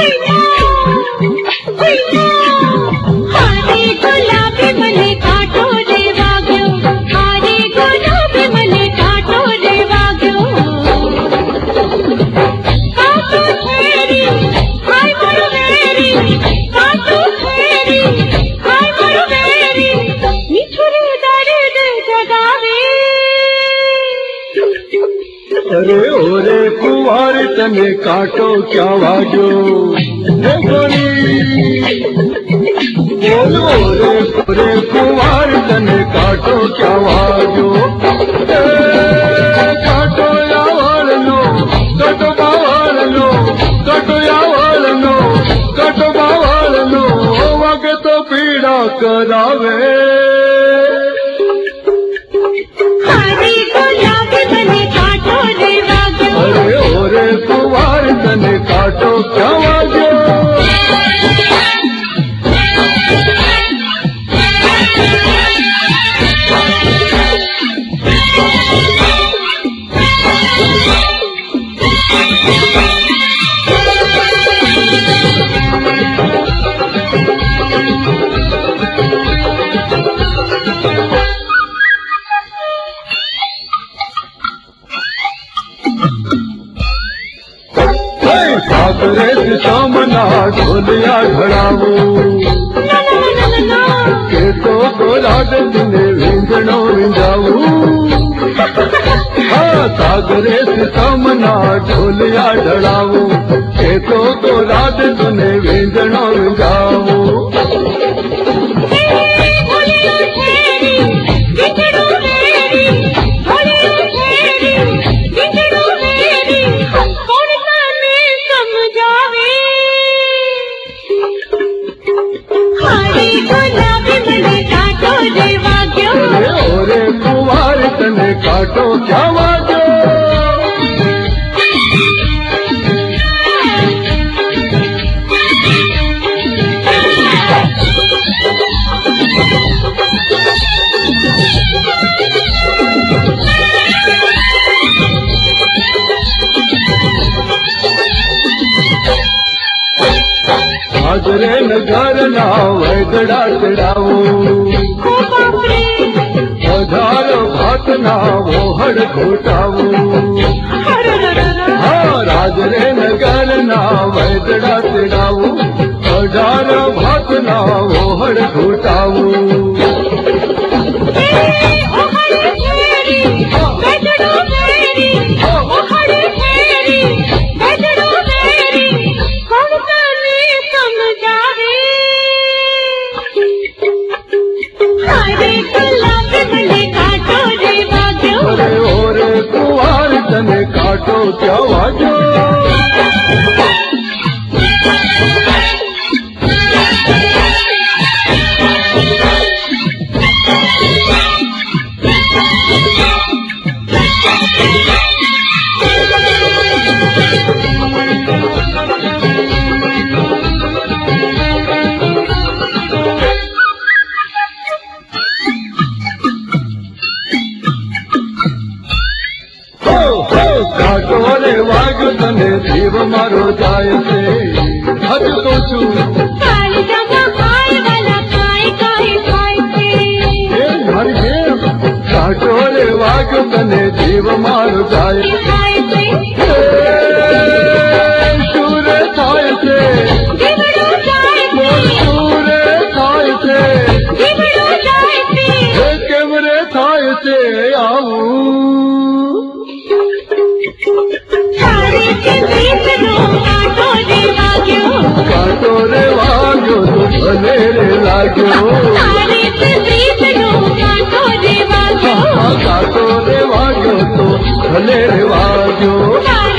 अरे ओरे कुंवार तने काटो क्या वाजो गोरी बोलो ओरे कुंवार तने काटो क्या वाजो काटो या वालो काटो बावालो काटो या वालो काटो बावालो वगे तो पीड़ा करावे अरे ओरे कुंवार तने काटो क्या वाजो सागरे सामना ढोलिया घड़ावो के तो गोलाड ने विंजणो विंजावो हाँ सागरे सामना ढोलिया ढड़ावो के तो गोलाड ने विंजणो विंजावो ओरे कुंवार तने काटो क्या वाजो हाजरे नगर ना वैगड़ा चढ़ावो हजारो भात ना वो हड़ घोटावो हाँ राजरे नगर ना वैगड़ा चढ़ावो हजारो भात ना वो हड़ घोटावो अरे ओरे कुंवार तने काटो क्या वाजो काटोरे वाग तने जीव मारो जाय से हज तो छू काटोरे वाग तने जीव मारो जाय सूरे थाय से सूरे थाय से केवरे थाय से आऊं काटो रे वाग्यो तो भले रे लाग्यो काटो रे वाग्यो तो भले रे वाग्यो